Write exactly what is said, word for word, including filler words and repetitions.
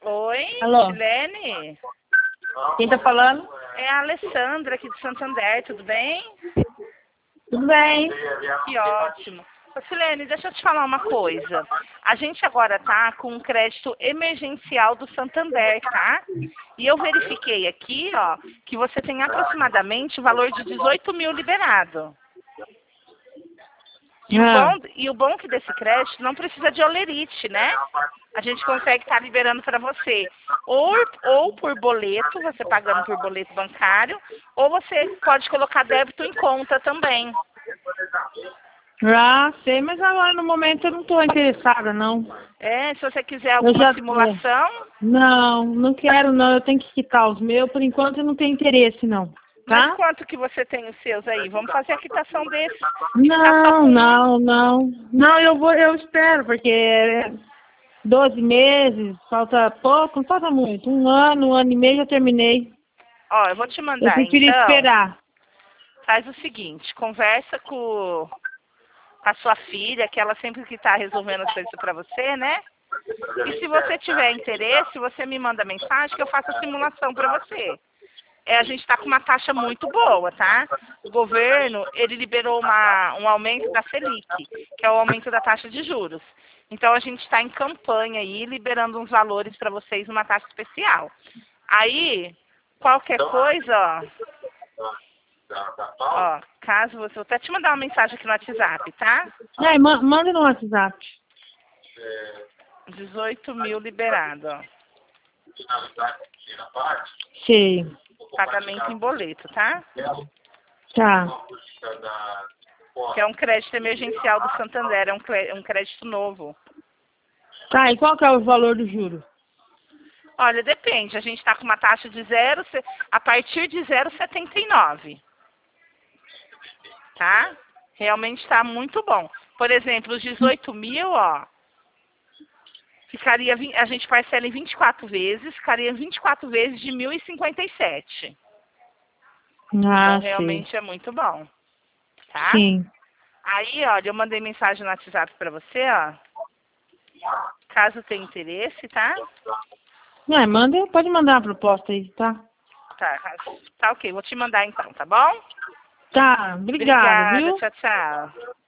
Oi, Alô? Silene? Quem tá falando? É a Alessandra aqui de Santander, tudo bem? Tudo bem. Que ótimo. Ô, Silene, deixa eu te falar uma coisa. A gente agora tá com um crédito emergencial do Santander, tá? E eu verifiquei aqui, ó, que você tem aproximadamente o valor de dezoito mil liberado. E, o Ah, bom, e o bom que desse crédito não precisa de olerite, né? A gente consegue estar liberando para você. Ou, ou por boleto, você pagando por boleto bancário, ou você pode colocar débito em conta também. já sei, mas agora no momento eu não tô interessada, não. É, se você quiser Eu alguma já... é. simulação, Não, não quero não. Eu tenho que quitar os meus. Por enquanto eu não tenho interesse, não. mas Tá? quanto que você tem os seus aí? Vamos fazer a quitação desse e ficar só Não, com um. não, não. Não, eu vou, eu espero, porque é doze meses, falta pouco, não falta muito. Um ano, um ano e meio eu terminei. Ó, eu vou te Eu mandar, preferi então, esperar. faz o seguinte, conversa com, com a sua filha, que ela sempre que está resolvendo as coisas para você, né? E se você tiver interesse, você me manda mensagem que eu faço a simulação para você. É, a gente está com uma taxa muito boa, tá? O governo, ele liberou uma, um aumento da Selic, que é o aumento da taxa de juros. Então, a gente está em campanha aí, liberando uns valores para vocês, uma taxa especial. Aí, qualquer coisa, ó, ó, caso você... Vou até te mandar uma mensagem aqui no WhatsApp, tá? É, ma- manda no WhatsApp. dezoito mil liberado, ó. Sei. Pagamento em boleto, tá? Tá. Que é um crédito emergencial do Santander, é um, cre- um crédito novo. Tá, e qual que é o valor do juro? Olha, depende. A gente está com uma taxa de zero, se- a partir de zero vírgula setenta e nove. Tá? Realmente está muito bom. Por exemplo, os dezoito mil, ó, ficaria, vin- a gente parcela em vinte e quatro vezes, ficaria vinte e quatro vezes de mil e cinquenta e sete. Ah, Então, sei. realmente é muito bom. Tá? Sim. Aí, olha, eu mandei mensagem no WhatsApp para você, ó. Caso tenha interesse, tá? É, manda, pode mandar uma proposta aí, tá? Tá, tá ok. Vou te mandar então, tá bom? Tá, obrigada, Obrigada. viu? Tchau, tchau.